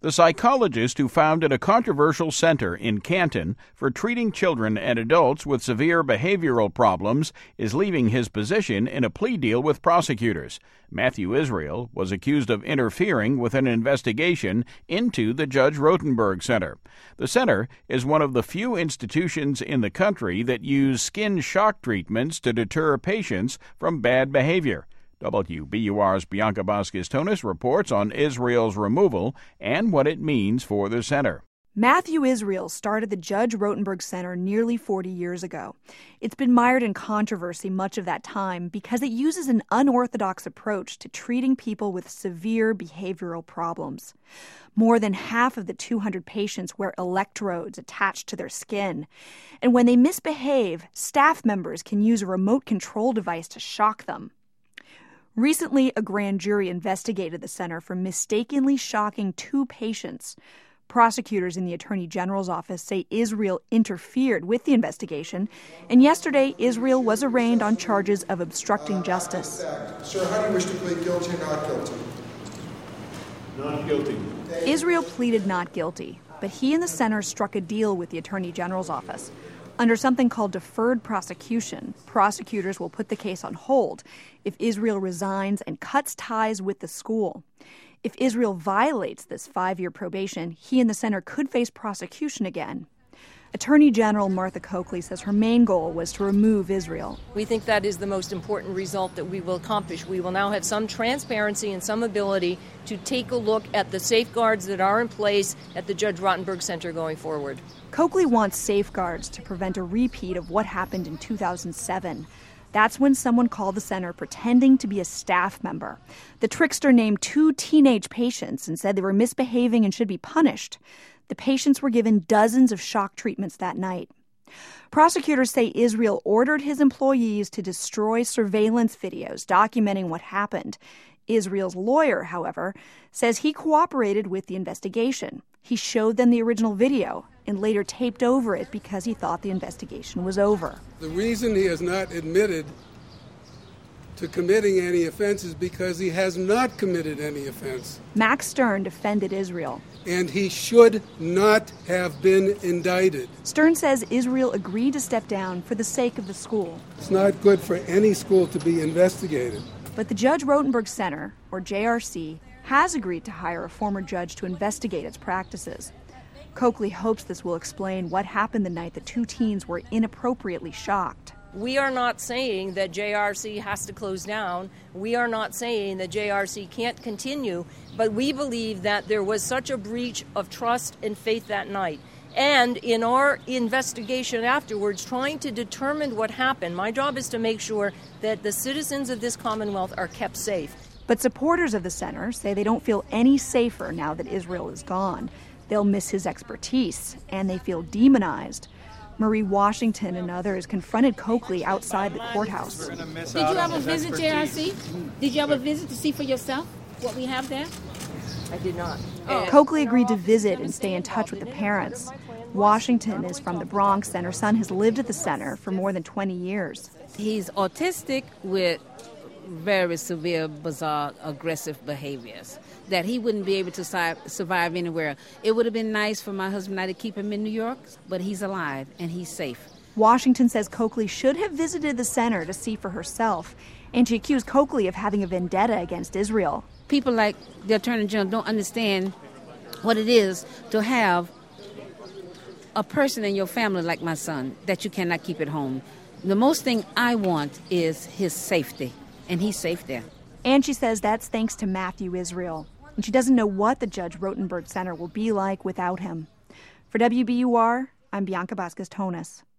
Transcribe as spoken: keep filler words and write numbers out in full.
The psychologist who founded a controversial center in Canton for treating children and adults with severe behavioral problems is leaving his position in a plea deal with prosecutors. Matthew Israel was accused of interfering with an investigation into the Judge Rotenberg Center. The center is one of the few institutions in the country that use skin shock treatments to deter patients from bad behavior. W B U R's Bianca Vasquez-Tonis reports on Israel's removal and what it means for the center. Matthew Israel started the Judge Rotenberg Center nearly forty years ago. It's been mired in controversy much of that time because it uses an unorthodox approach to treating people with severe behavioral problems. More than half of the two hundred patients wear electrodes attached to their skin. And when they misbehave, staff members can use a remote control device to shock them. Recently, a grand jury investigated the center for mistakenly shocking two patients. Prosecutors in the Attorney General's office say Israel interfered with the investigation, and yesterday Israel was arraigned on charges of obstructing justice. Sir, how do you wish to plead guilty or not guilty? Not guilty. Israel pleaded not guilty, but he and the center struck a deal with the Attorney General's office. Under something called deferred prosecution, prosecutors will put the case on hold if Israel resigns and cuts ties with the school. If Israel violates this five-year probation, he and the center could face prosecution again. Attorney General Martha Coakley says her main goal was to remove Israel. We think that is the most important result that we will accomplish. We will now have some transparency and some ability to take a look at the safeguards that are in place at the Judge Rotenberg Center going forward. Coakley wants safeguards to prevent a repeat of what happened in two thousand seven. That's when someone called the center pretending to be a staff member. The trickster named two teenage patients and said they were misbehaving and should be punished. The patients were given dozens of shock treatments that night. Prosecutors say Israel ordered his employees to destroy surveillance videos documenting what happened. Israel's lawyer, however, says he cooperated with the investigation. He showed them the original video and later taped over it because he thought the investigation was over. The reason he has not admitted to committing any offense is because he has not committed any offense. Max Stern defended Israel. And he should not have been indicted. Stern says Israel agreed to step down for the sake of the school. It's not good for any school to be investigated. But the Judge Rotenberg Center, or J R C, has agreed to hire a former judge to investigate its practices. Coakley hopes this will explain what happened the night the two teens were inappropriately shocked. We are not saying that J R C has to close down. We are not saying that J R C can't continue, but we believe that there was such a breach of trust and faith that night. And in our investigation afterwards, trying to determine what happened, my job is to make sure that the citizens of this Commonwealth are kept safe. But supporters of the center say they don't feel any safer now that Israel is gone. They'll miss his expertise, and they feel demonized. Marie Washington and others confronted Coakley outside the courthouse. Did you ever visit J R C? Did you ever visit to see for yourself what we have there? I did not. Oh. Coakley agreed to visit and stay in touch with the parents. Washington is from the Bronx, and her son has lived at the center for more than twenty years. He's autistic with very severe, bizarre, aggressive behaviors that he wouldn't be able to si- survive anywhere. It would have been nice for my husband and I to keep him in New York, but he's alive and he's safe. Washington says Coakley should have visited the center to see for herself, and she accused Coakley of having a vendetta against Israel. People like the Attorney General don't understand what it is to have a person in your family like my son that you cannot keep at home. The most thing I want is his safety, and he's safe there. And she says that's thanks to Matthew Israel. And she doesn't know what the Judge Rotenberg Center will be like without him. For W B U R, I'm Bianca Vasquez-Tonis.